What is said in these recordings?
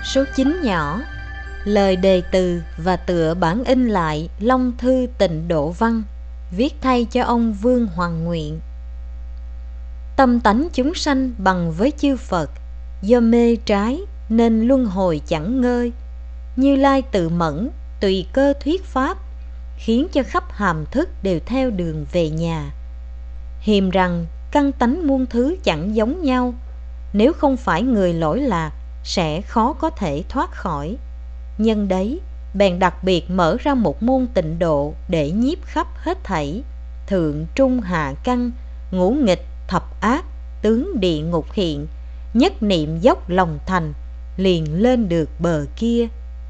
Số 9 nhỏ. Lời đề từ và tựa bản in lại Long Thư Tịnh Độ Văn, viết thay cho ông Vương Hoàng Nguyện. Tâm tánh chúng sanh bằng với chư Phật, do mê trái nên luân hồi chẳng ngơi. Như Lai tự mẫn tùy cơ thuyết pháp, khiến cho khắp hàm thức đều theo đường về nhà. Hiềm rằng căn tánh muôn thứ chẳng giống nhau, nếu không phải người lỗi lạc sẽ khó có thể thoát khỏi. Nhân đấy bèn đặc biệt mở ra một môn tịnh độ để nhiếp khắp hết thảy thượng trung hạ căn, ngũ nghịch thập ác, tướng địa ngục hiện, nhất niệm dốc lòng thành, liền lên được bờ kia.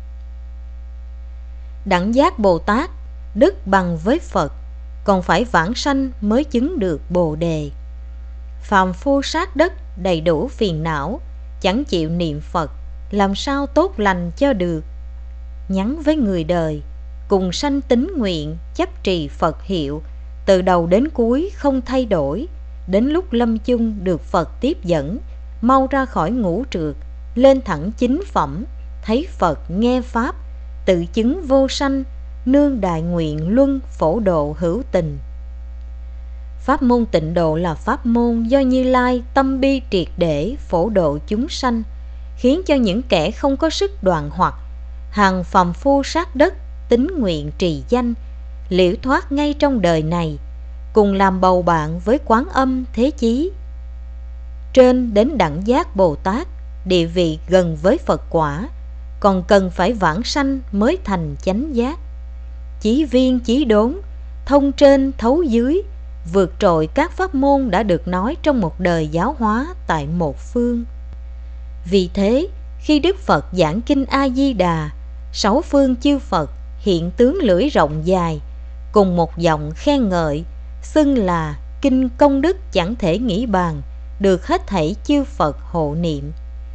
Đẳng giác Bồ Tát đức bằng với Phật, còn phải vãng sanh mới chứng được Bồ đề. Phàm phu sát đất đầy đủ phiền não, chẳng chịu niệm Phật, làm sao tốt lành cho được. Nhắn với người đời, cùng sanh tín nguyện, chấp trì Phật hiệu, từ đầu đến cuối không thay đổi. Đến lúc lâm chung được Phật tiếp dẫn, mau ra khỏi ngũ trượt, lên thẳng chính phẩm, thấy Phật nghe Pháp, tự chứng vô sanh, nương đại nguyện luân phổ độ hữu tình. Pháp môn tịnh độ là pháp môn do Như Lai tâm bi triệt để phổ độ chúng sanh, khiến cho những kẻ không có sức đoạn hoặc, hàng phàm phu sát đất, tín nguyện trì danh, liễu thoát ngay trong đời này, cùng làm bầu bạn với Quán Âm Thế Chí. Trên đến đẳng giác Bồ Tát, địa vị gần với Phật quả, còn cần phải vãng sanh mới thành chánh giác. Chí viên chí đốn, thông trên thấu dưới, vượt trội các pháp môn đã được nói trong một đời giáo hóa tại một phương. Vì thế, khi Đức Phật giảng kinh A-di-đà, 6 phương chư Phật hiện tướng lưỡi rộng dài, cùng một giọng khen ngợi, xưng là kinh công đức chẳng thể nghĩ bàn, được hết thảy chư Phật hộ niệm.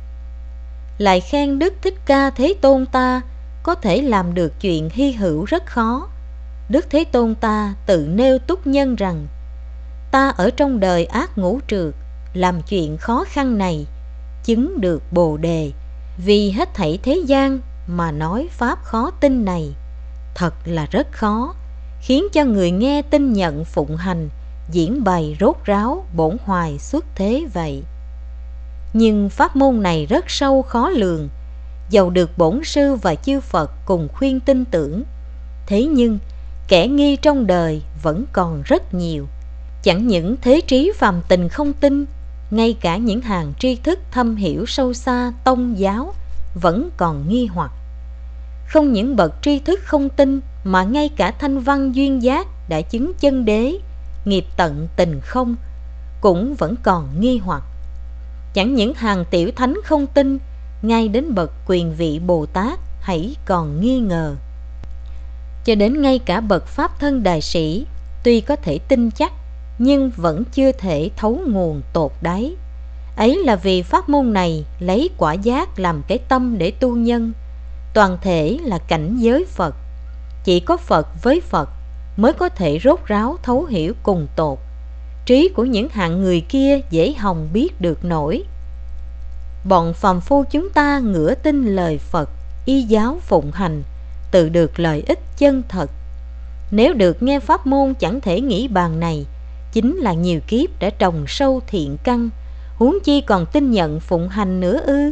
Lại khen Đức Thích Ca Thế Tôn ta có thể làm được chuyện hy hữu rất khó. Đức Thế Tôn ta tự nêu túc nhân rằng, ta ở trong đời ác ngũ trượt, làm chuyện khó khăn này, chứng được Bồ đề, vì hết thảy thế gian mà nói pháp khó tin này, thật là rất khó, khiến cho người nghe tin nhận phụng hành, diễn bày rốt ráo bổn hoài xuất thế vậy. Nhưng pháp môn này rất sâu khó lường, dầu được bổn sư và chư Phật cùng khuyên tin tưởng, thế nhưng kẻ nghi trong đời vẫn còn rất nhiều. Chẳng những thế trí phàm tình không tin, ngay cả những hàng tri thức thâm hiểu sâu xa tông giáo vẫn còn nghi hoặc. Không những bậc tri thức không tin, mà ngay cả thanh văn duyên giác đã chứng chân đế, nghiệp tận tình không, cũng vẫn còn nghi hoặc. Chẳng những hàng tiểu thánh không tin, ngay đến bậc quyền vị Bồ Tát hãy còn nghi ngờ. Cho đến ngay cả bậc pháp thân đại sĩ, tuy có thể tin chắc, nhưng vẫn chưa thể thấu nguồn tột đáy. Ấy là vì pháp môn này lấy quả giác làm cái tâm để tu nhân, toàn thể là cảnh giới Phật. Chỉ có Phật với Phật mới có thể rốt ráo thấu hiểu cùng tột. Trí của những hạng người kia dễ hòng biết được nổi. Bọn phàm phu chúng ta ngửa tin lời Phật, y giáo phụng hành, tự được lợi ích chân thật. Nếu được nghe pháp môn chẳng thể nghĩ bàn này, chính là nhiều kiếp đã trồng sâu thiện căn, huống chi còn tin nhận phụng hành nữa ư.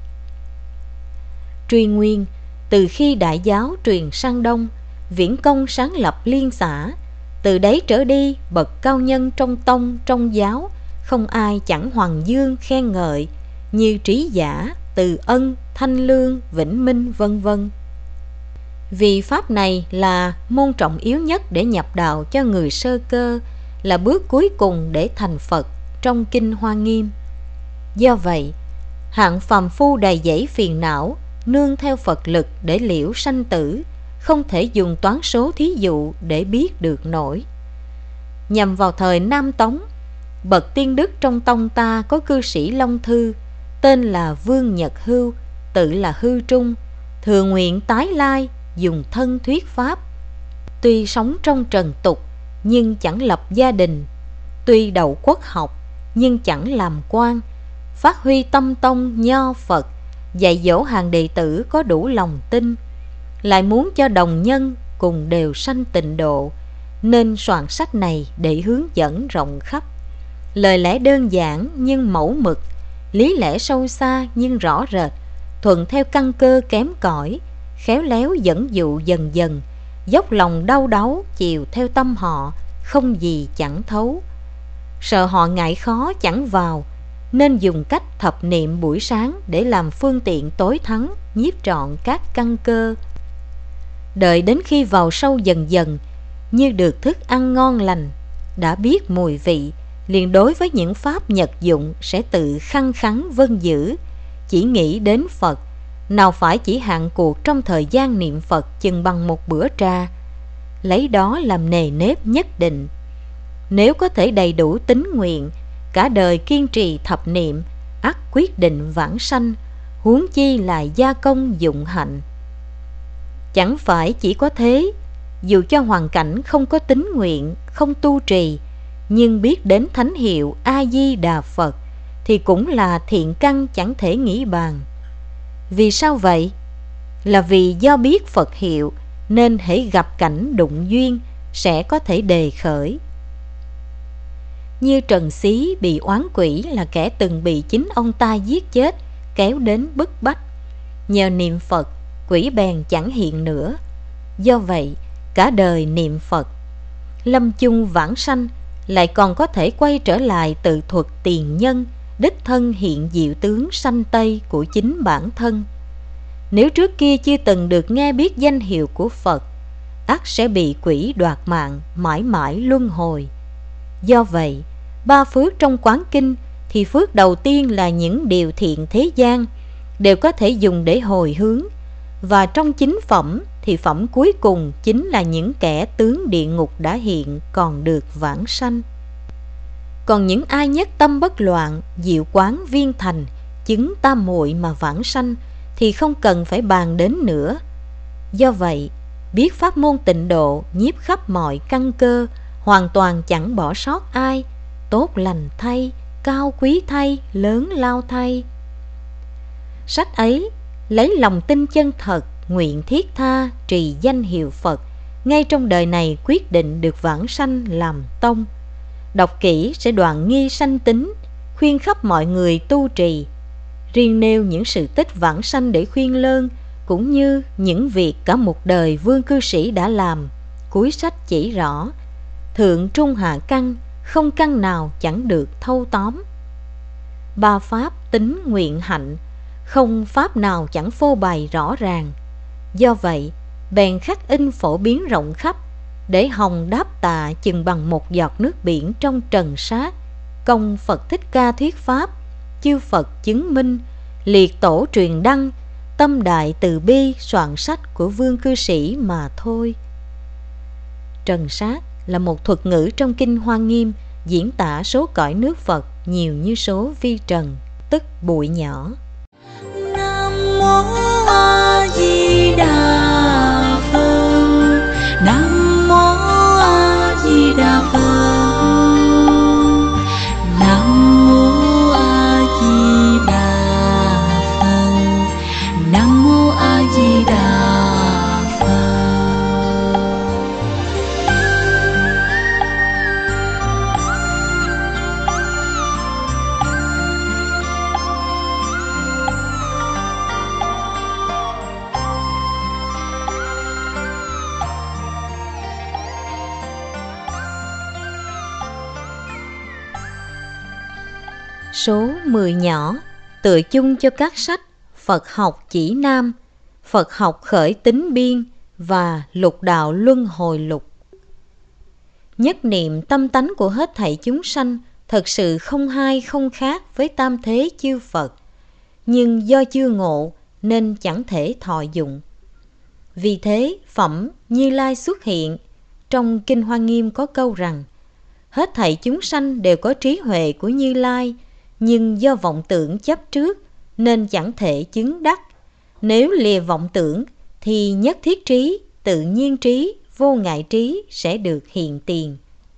Truy nguyên, từ khi đại giáo truyền sang Đông, Viễn Công sáng lập liên xã, từ đấy trở đi bậc cao nhân trong tông trong giáo, không ai chẳng hoàng dương khen ngợi, như Trí Giả, Từ Ân, Thanh Lương, Vĩnh Minh vân vân. Vì pháp này là môn trọng yếu nhất để nhập đạo cho người sơ cơ, là bước cuối cùng để thành Phật trong kinh Hoa Nghiêm. Do vậy, hạng phàm phu đầy dẫy phiền não, nương theo Phật lực để liễu sanh tử, không thể dùng toán số thí dụ để biết được nổi. Nhằm vào thời Nam Tống, bậc tiên đức trong tông ta có cư sĩ Long Thư, tên là Vương Nhật Hưu, tự là Hư Trung, thừa nguyện tái lai, dùng thân thuyết pháp. Tuy sống trong trần tục, nhưng chẳng lập gia đình. Tuy đậu quốc học, nhưng chẳng làm quan. Phát huy tâm tông nho Phật, dạy dỗ hàng đệ tử có đủ lòng tin, lại muốn cho đồng nhân cùng đều sanh tịnh độ, nên soạn sách này để hướng dẫn rộng khắp. Lời lẽ đơn giản nhưng mẫu mực, lý lẽ sâu xa nhưng rõ rệt, thuận theo căn cơ kém cỏi, khéo léo dẫn dụ dần dần, dốc lòng đau đáu chiều theo tâm họ, không gì chẳng thấu. Sợ họ ngại khó chẳng vào, nên dùng cách thập niệm buổi sáng để làm phương tiện tối thắng, nhiếp trọn các căn cơ. Đợi đến khi vào sâu dần dần, như được thức ăn ngon lành, đã biết mùi vị, liền đối với những pháp nhật dụng sẽ tự khăng khắng vâng giữ, chỉ nghĩ đến Phật, nào phải chỉ hạn cuộc trong thời gian niệm Phật chừng bằng một bữa trà, lấy đó làm nề nếp nhất định. Nếu có thể đầy đủ tín nguyện, cả đời kiên trì thập niệm, ắt quyết định vãng sanh, huống chi là gia công dụng hạnh. Chẳng phải chỉ có thế, dù cho hoàn cảnh không có tín nguyện, không tu trì, nhưng biết đến thánh hiệu A-di-đà Phật thì cũng là thiện căn chẳng thể nghĩ bàn. Vì sao vậy? Là vì do biết Phật hiệu nên hễ gặp cảnh đụng duyên sẽ có thể đề khởi. Như Trần Xí bị oán quỷ là kẻ từng bị chính ông ta giết chết, kéo đến bức bách. Nhờ niệm Phật, quỷ bèn chẳng hiện nữa. Do vậy, cả đời niệm Phật, lâm chung vãng sanh, lại còn có thể quay trở lại tự thuật tiền nhân, đích thân hiện diệu tướng sanh tây của chính bản thân. Nếu trước kia chưa từng được nghe biết danh hiệu của Phật, ắt sẽ bị quỷ đoạt mạng, mãi mãi luân hồi. Do vậy, ba phước trong Quán Kinh thì phước đầu tiên là những điều thiện thế gian, đều có thể dùng để hồi hướng, và trong chính phẩm thì phẩm cuối cùng chính là những kẻ tướng địa ngục đã hiện còn được vãng sanh. Còn những ai nhất tâm bất loạn, diệu quán viên thành, chứng tam muội mà vãng sanh thì không cần phải bàn đến nữa. Do vậy, biết pháp môn tịnh độ nhiếp khắp mọi căn cơ, hoàn toàn chẳng bỏ sót ai, tốt lành thay, cao quý thay, lớn lao thay. Sách ấy lấy lòng tin chân thật, nguyện thiết tha trì danh hiệu Phật, ngay trong đời này quyết định được vãng sanh làm tông. Đọc kỹ sẽ đoạn nghi sanh tính, khuyên khắp mọi người tu trì. Riêng nêu những sự tích vãng sanh để khuyên lơn, cũng như những việc cả một đời vương cư sĩ đã làm. Cuối sách chỉ rõ, thượng trung hạ căn, không căn nào chẳng được thâu tóm. Ba pháp tính nguyện hạnh, không pháp nào chẳng phô bày rõ ràng. Do vậy, bèn khắc in phổ biến rộng khắp, để hồng đáp tạ chừng bằng một giọt nước biển trong trần sát. Công Phật Thích Ca thuyết pháp, chư Phật chứng minh, liệt tổ truyền đăng, tâm đại từ bi soạn sách của vương cư sĩ mà thôi. Trần sát là một thuật ngữ trong Kinh Hoa Nghiêm, diễn tả số cõi nước Phật nhiều như số vi trần, tức bụi nhỏ. Nam mô A Di Đà Phật. Nam mô A Di Đà Phật. Nam mô A Di Đà Phật. Nam mô A Di Đà Phật. Số 10 nhỏ tựa chung cho các sách Phật học chỉ nam, Phật học khởi tính biên và lục đạo luân hồi lục. Nhất niệm tâm tánh của hết thảy chúng sanh thật sự không hai không khác với tam thế chư Phật, nhưng do chưa ngộ nên chẳng thể thọ dụng. Vì thế phẩm Như Lai xuất hiện. Trong Kinh Hoa Nghiêm có câu rằng, hết thảy chúng sanh đều có trí huệ của Như Lai, nhưng do vọng tưởng chấp trước nên chẳng thể chứng đắc. Nếu lìa vọng tưởng thì nhất thiết trí, tự nhiên trí, vô ngại trí sẽ được hiện tiền.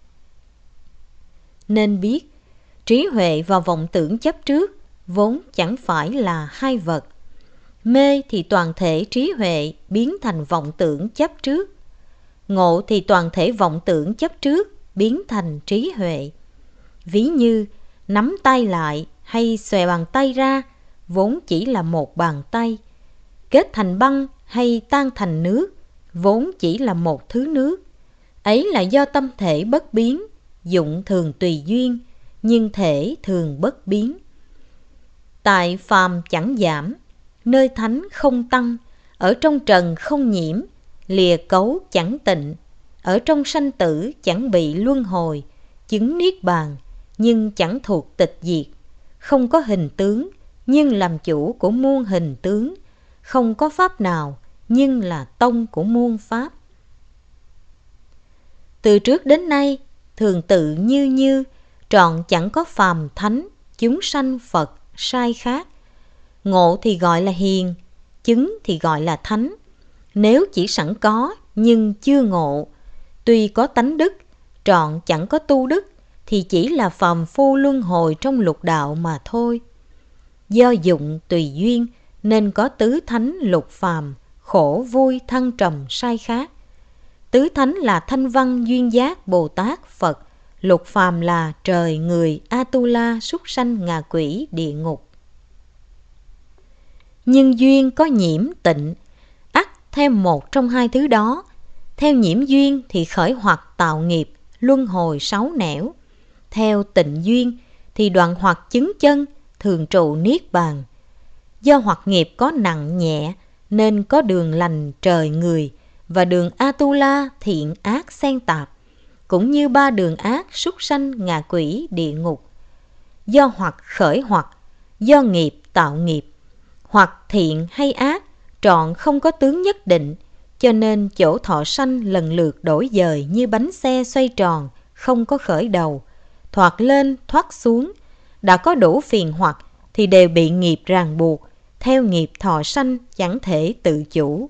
Nên biết, trí huệ và vọng tưởng chấp trước vốn chẳng phải là hai vật. Mê thì toàn thể trí huệ biến thành vọng tưởng chấp trước. Ngộ thì toàn thể vọng tưởng chấp trước biến thành trí huệ. Ví như nắm tay lại hay xòe bàn tay ra vốn chỉ là một bàn tay. Kết thành băng hay tan thành nước vốn chỉ là một thứ nước. Ấy là do tâm thể bất biến, dụng thường tùy duyên, nhưng thể thường bất biến. Tại phàm chẳng giảm, nơi thánh không tăng, ở trong trần không nhiễm, lìa cấu chẳng tịnh, ở trong sanh tử chẳng bị luân hồi, chứng niết bàn nhưng chẳng thuộc tịch diệt, không có hình tướng nhưng làm chủ của muôn hình tướng, không có pháp nào nhưng là tông của muôn pháp. Từ trước đến nay thường tự như trọn chẳng có phàm thánh, chúng sanh Phật sai khác. Ngộ thì gọi là hiền, chứng thì gọi là thánh. Nếu chỉ sẵn có nhưng chưa ngộ, tuy có tánh đức, trọn chẳng có tu đức, thì chỉ là phàm phu luân hồi trong lục đạo mà thôi. Do dụng tùy duyên nên có tứ thánh lục phàm, khổ vui thăng trầm sai khác. Tứ thánh là Thanh Văn Duyên Giác Bồ Tát Phật, lục phàm là trời người Atula súc sanh ngạ quỷ địa ngục. Nhưng duyên có nhiễm tịnh, ắt theo một trong hai thứ đó. Theo nhiễm duyên thì khởi hoặc tạo nghiệp, luân hồi sáu nẻo. Theo tịnh duyên thì đoạn hoặc chứng chân, thường trụ niết bàn. Do hoặc nghiệp có nặng nhẹ nên có đường lành trời người và đường Atula thiện ác xen tạp, cũng như ba đường ác súc sanh ngạ quỷ địa ngục. Do hoặc khởi hoặc, do nghiệp tạo nghiệp, hoặc thiện hay ác trọn không có tướng nhất định, cho nên chỗ thọ sanh lần lượt đổi dời như bánh xe xoay tròn, không có khởi đầu, thoạt lên thoát xuống. Đã có đủ phiền hoặc thì đều bị nghiệp ràng buộc, theo nghiệp thọ sanh chẳng thể tự chủ.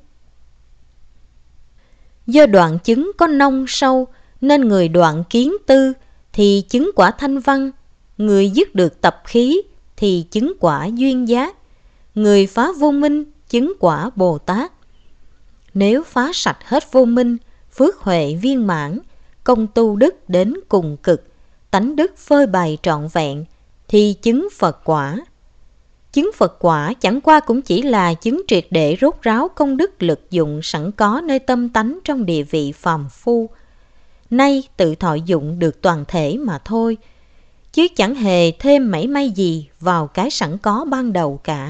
Do đoạn chứng có nông sâu nên người đoạn kiến tư thì chứng quả thanh văn, người dứt được tập khí thì chứng quả duyên giác, người phá vô minh chứng quả Bồ Tát. Nếu phá sạch hết vô minh, phước huệ viên mãn, công tu đức đến cùng cực, tánh đức phơi bày trọn vẹn, thì chứng Phật quả. Chứng Phật quả chẳng qua cũng chỉ là chứng triệt để rốt ráo công đức lực dụng sẵn có nơi tâm tánh trong địa vị phàm phu. Nay tự thọ dụng được toàn thể mà thôi, chứ chẳng hề thêm mảy may gì vào cái sẵn có ban đầu cả.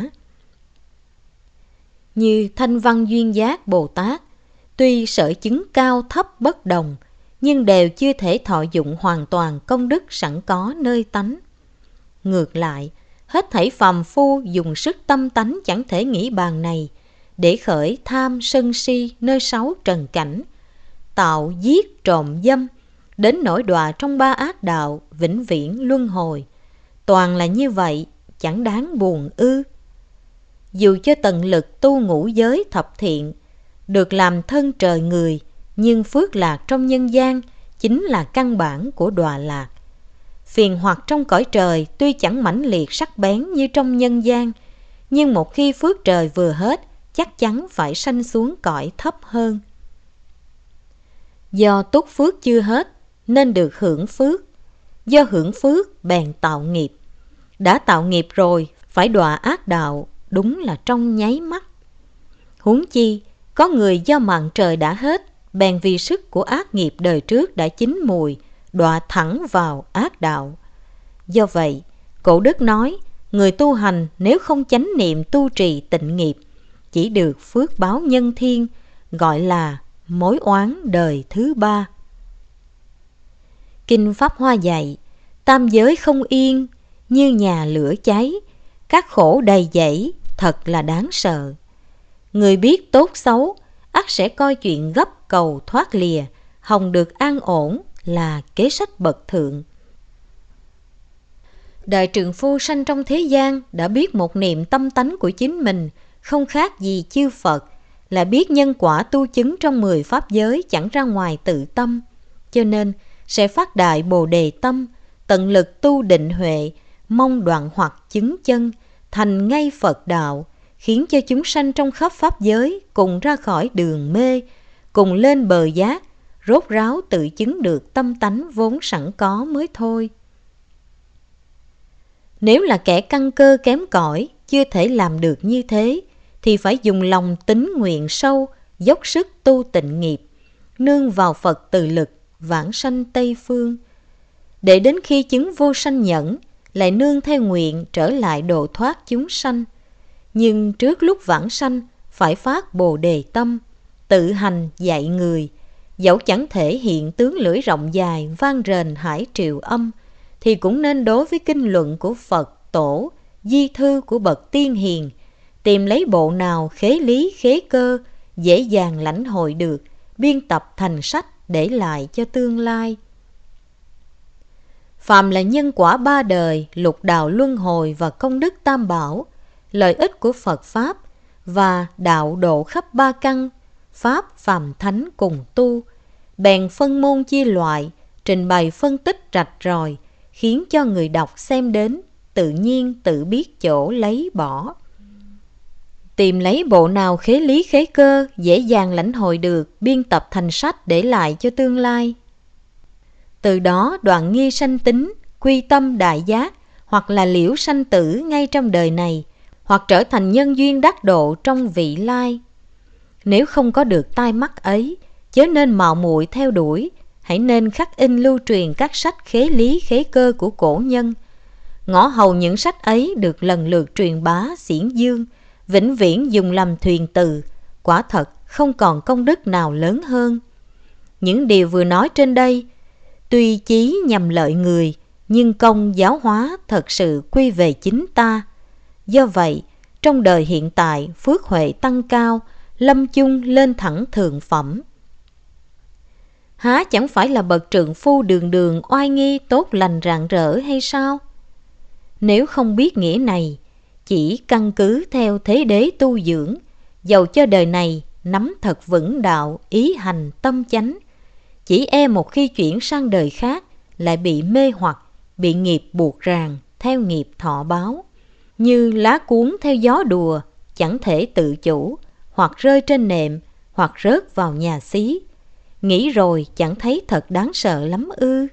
Như Thanh Văn Duyên Giác Bồ Tát, tuy sở chứng cao thấp bất đồng, nhưng đều chưa thể thọ dụng hoàn toàn công đức sẵn có nơi tánh. Ngược lại, hết thảy phàm phu dùng sức tâm tánh chẳng thể nghĩ bàn này, để khởi tham sân si nơi sáu trần cảnh, tạo giết trộm dâm, đến nỗi đọa trong ba ác đạo, vĩnh viễn luân hồi. Toàn là như vậy, chẳng đáng buồn ư? Dù cho tận lực tu ngũ giới thập thiện, được làm thân trời người, nhưng phước lạc trong nhân gian chính là căn bản của đọa lạc. Phiền hoặc trong cõi trời tuy chẳng mãnh liệt sắc bén như trong nhân gian, nhưng một khi phước trời vừa hết, chắc chắn phải sanh xuống cõi thấp hơn. Do túc phước chưa hết nên được hưởng phước, do hưởng phước bèn tạo nghiệp. Đã tạo nghiệp rồi phải đọa ác đạo, đúng là trong nháy mắt. Huống chi có người do mạng trời đã hết, bèn vì sức của ác nghiệp đời trước đã chín mùi, đọa thẳng vào ác đạo. Do vậy, Cổ Đức nói, người tu hành nếu không chánh niệm tu trì tịnh nghiệp, chỉ được phước báo nhân thiên, gọi là mối oán đời thứ ba. Kinh Pháp Hoa dạy, tam giới không yên, như nhà lửa cháy, các khổ đầy dẫy, thật là đáng sợ. Người biết tốt xấu, ắt sẽ coi chuyện gấp cầu thoát lìa, hòng được an ổn là kế sách bậc thượng. Đại trượng phu sanh trong thế gian đã biết một niệm tâm tánh của chính mình, không khác gì chư Phật, là biết nhân quả tu chứng trong 10 pháp giới chẳng ra ngoài tự tâm, cho nên sẽ phát đại Bồ Đề tâm, tận lực tu định huệ, mong đoạn hoặc chứng chân, thành ngay Phật đạo, khiến cho chúng sanh trong khắp pháp giới cùng ra khỏi đường mê, cùng lên bờ giác, rốt ráo tự chứng được tâm tánh vốn sẵn có mới thôi. Nếu là kẻ căn cơ kém cỏi, chưa thể làm được như thế, thì phải dùng lòng tín nguyện sâu, dốc sức tu tịnh nghiệp, nương vào Phật từ lực, vãng sanh Tây Phương. Để đến khi chứng vô sanh nhẫn, lại nương theo nguyện trở lại độ thoát chúng sanh. Nhưng trước lúc vãng sanh, phải phát Bồ Đề tâm, tự hành dạy người. Dẫu chẳng thể hiện tướng lưỡi rộng dài vang rền hải triều âm, thì cũng nên đối với kinh luận của Phật Tổ, di thư của bậc tiên hiền, tìm lấy bộ nào khế lý khế cơ, dễ dàng lãnh hội được, biên tập thành sách để lại cho tương lai. Phàm là nhân quả ba đời, lục đạo luân hồi và công đức tam bảo, lợi ích của Phật Pháp và đạo độ khắp ba căn, Pháp phàm thánh cùng tu, bèn phân môn chia loại, trình bày phân tích rạch ròi, khiến cho người đọc xem đến, tự nhiên tự biết chỗ lấy bỏ. Tìm lấy bộ nào khế lý khế cơ, dễ dàng lãnh hội được, biên tập thành sách để lại cho tương lai. Từ đó đoạn nghi sanh tính, quy tâm đại giác, hoặc là liễu sanh tử ngay trong đời này, hoặc trở thành nhân duyên đắc độ trong vị lai. Nếu không có được tai mắt ấy, chớ nên mạo muội theo đuổi, hãy nên khắc in lưu truyền các sách khế lý khế cơ của cổ nhân. Ngõ hầu những sách ấy được lần lượt truyền bá xiển dương, vĩnh viễn dùng làm thuyền từ, quả thật không còn công đức nào lớn hơn. Những điều vừa nói trên đây, tuy chí nhằm lợi người, nhưng công giáo hóa thật sự quy về chính ta. Do vậy, trong đời hiện tại phước huệ tăng cao, lâm chung lên thẳng thượng phẩm. Há chẳng phải là bậc trượng phu đường đường oai nghi tốt lành rạng rỡ hay sao? Nếu không biết nghĩa này, chỉ căn cứ theo thế đế tu dưỡng, dầu cho đời này nắm thật vững đạo, ý hành tâm chánh, chỉ e một khi chuyển sang đời khác lại bị mê hoặc, bị nghiệp buộc ràng, theo nghiệp thọ báo. Như lá cuốn theo gió đùa, chẳng thể tự chủ, hoặc rơi trên nệm, hoặc rớt vào nhà xí. Nghĩ rồi chẳng thấy thật đáng sợ lắm ư?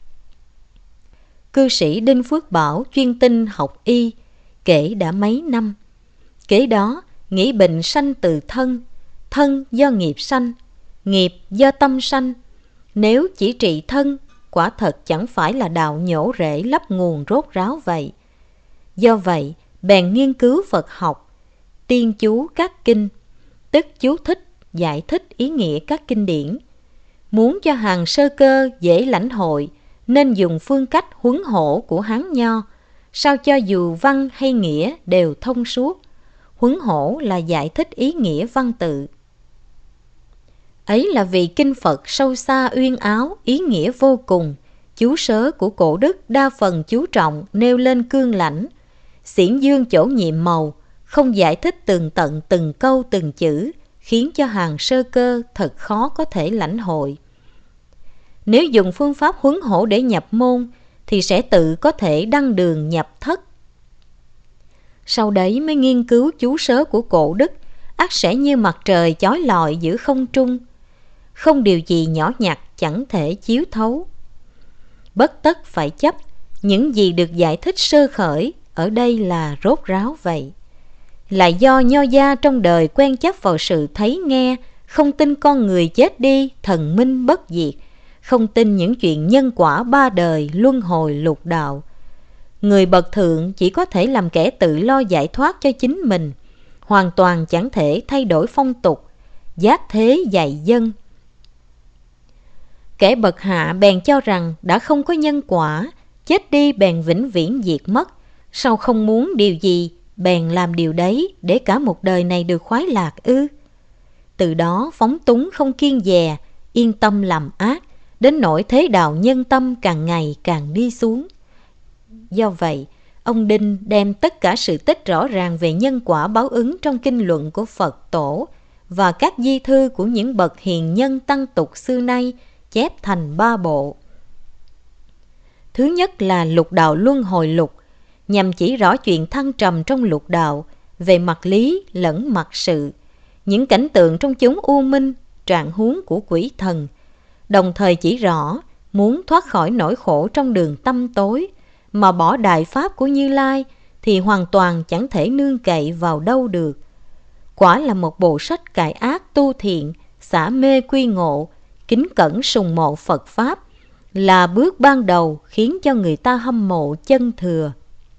Cư sĩ Đinh Phước Bảo chuyên tinh học y, kể đã mấy năm. Kế đó nghĩ bệnh sanh từ thân, thân do nghiệp sanh, nghiệp do tâm sanh. Nếu chỉ trị thân, quả thật chẳng phải là đạo nhổ rễ lấp nguồn rốt ráo vậy. Do vậy, bèn nghiên cứu Phật học, tiên chú các kinh, tức chú thích, giải thích ý nghĩa các kinh điển. Muốn cho hàng sơ cơ dễ lãnh hội, nên dùng phương cách huấn hổ của Hán Nho, sao cho dù văn hay nghĩa đều thông suốt. Huấn hổ là giải thích ý nghĩa văn tự. Ấy là vì kinh Phật sâu xa uyên áo, ý nghĩa vô cùng. Chú sớ của cổ đức đa phần chú trọng nêu lên cương lãnh, xiển dương chỗ nhiệm màu, không giải thích tường tận từng câu từng chữ, khiến cho hàng sơ cơ thật khó có thể lãnh hội. Nếu dùng phương pháp huấn hổ để nhập môn, thì sẽ tự có thể đăng đường nhập thất. Sau đấy mới nghiên cứu chú sớ của cổ đức, ắt sẽ như mặt trời chói lọi giữa không trung, không điều gì nhỏ nhặt chẳng thể chiếu thấu. Bất tất phải chấp, những gì được giải thích sơ khởi ở đây là rốt ráo vậy. Là do nho gia trong đời quen chấp vào sự thấy nghe, không tin con người chết đi thần minh bất diệt, không tin những chuyện nhân quả ba đời luân hồi lục đạo. Người bậc thượng chỉ có thể làm kẻ tự lo giải thoát cho chính mình, hoàn toàn chẳng thể thay đổi phong tục, giác thế dạy dân. Kẻ bậc hạ bèn cho rằng đã không có nhân quả, chết đi bèn vĩnh viễn diệt mất, sao không muốn điều gì bèn làm điều đấy để cả một đời này được khoái lạc ư? Từ đó phóng túng không kiêng dè, yên tâm làm ác, đến nỗi thế đạo nhân tâm càng ngày càng đi xuống. Do vậy, ông Đinh đem tất cả sự tích rõ ràng về nhân quả báo ứng trong kinh luận của Phật Tổ và các di thư của những bậc hiền nhân tăng tục xưa nay chép thành 3 bộ. Thứ nhất là Lục đạo luân hồi lục, nhằm chỉ rõ chuyện thăng trầm trong lục đạo, về mặt lý lẫn mặt sự, những cảnh tượng trong chốn u minh, trạng huống của quỷ thần, đồng thời chỉ rõ muốn thoát khỏi nỗi khổ trong đường tăm tối mà bỏ đại pháp của Như Lai thì hoàn toàn chẳng thể nương cậy vào đâu được. Quả là một bộ sách cải ác tu thiện, xả mê quy ngộ, kính cẩn sùng mộ Phật Pháp, là bước ban đầu khiến cho người ta hâm mộ chân thừa.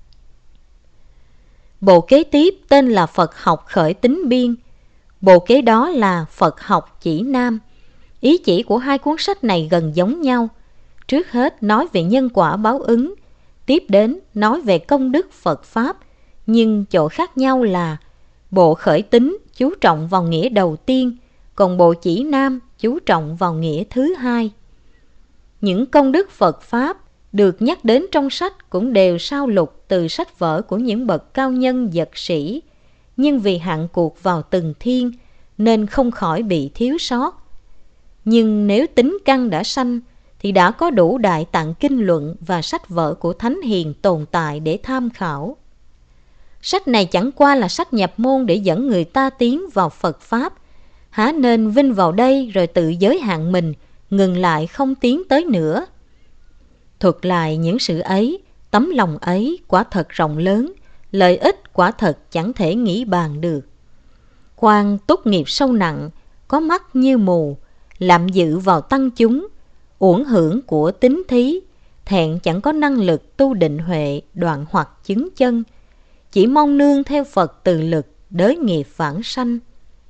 Bộ kế tiếp tên là Phật học khởi tính biên. Bộ kế đó là Phật học chỉ nam. Ý chỉ của hai cuốn sách này gần giống nhau. Trước hết nói về nhân quả báo ứng, tiếp đến nói về công đức Phật Pháp, nhưng chỗ khác nhau là bộ khởi tính chú trọng vào nghĩa đầu tiên, còn bộ chỉ nam chú trọng vào nghĩa thứ hai. Những công đức Phật Pháp được nhắc đến trong sách cũng đều sao lục từ sách vở của những bậc cao nhân dật sĩ, nhưng vì hạn cuộc vào từng thiên nên không khỏi bị thiếu sót. Nhưng nếu tính căn đã sanh thì đã có đủ Đại Tạng Kinh Luận và sách vở của Thánh Hiền tồn tại để tham khảo. Sách này chẳng qua là sách nhập môn để dẫn người ta tiến vào Phật Pháp, há nên vinh vào đây rồi tự giới hạn mình, ngừng lại không tiến tới nữa. Thuật lại những sự ấy, tấm lòng ấy quả thật rộng lớn, lợi ích quả thật chẳng thể nghĩ bàn được. Khoan túc nghiệp sâu nặng, có mắt như mù, lạm dự vào tăng chúng, uổng hưởng của tín thí, thẹn chẳng có năng lực tu định huệ, đoạn hoặc chứng chân, chỉ mong nương theo Phật từ lực, đới nghiệp vãng sanh.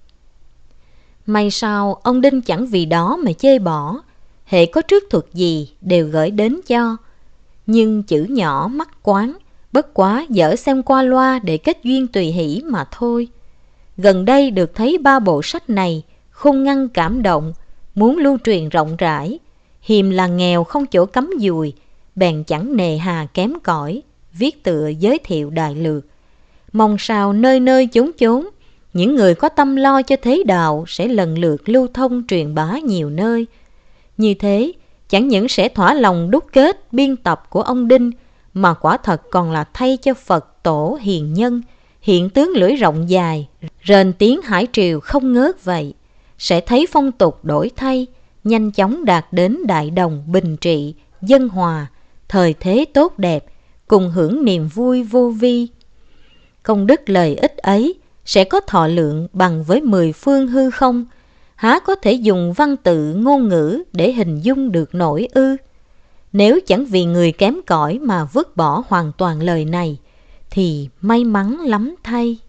May sao ông Đinh chẳng vì đó mà chê bỏ, hễ có trước thuật gì đều gửi đến cho. Nhưng chữ nhỏ mắt quán, bất quá dở xem qua loa để kết duyên tùy hỷ mà thôi. Gần đây được thấy 3 bộ sách này, khôn ngăn cảm động, muốn lưu truyền rộng rãi. Hiềm là nghèo không chỗ cắm dùi, bèn chẳng nề hà kém cỏi, viết tựa giới thiệu đại lược. Mong sao nơi nơi chốn chốn, những người có tâm lo cho thế đạo sẽ lần lượt lưu thông truyền bá nhiều nơi. Như thế, chẳng những sẽ thỏa lòng đúc kết biên tập của ông Đinh, mà quả thật còn là thay cho Phật tổ hiền nhân, hiện tướng lưỡi rộng dài, rền tiếng hải triều không ngớt vậy. Sẽ thấy phong tục đổi thay, nhanh chóng đạt đến đại đồng bình trị, dân hòa, thời thế tốt đẹp, cùng hưởng niềm vui vô vi. Công đức lợi ích ấy sẽ có thọ lượng bằng với 10 phương hư không, há có thể dùng văn tự ngôn ngữ để hình dung được nổi ư? Nếu chẳng vì người kém cỏi mà vứt bỏ hoàn toàn lời này, thì may mắn lắm thay.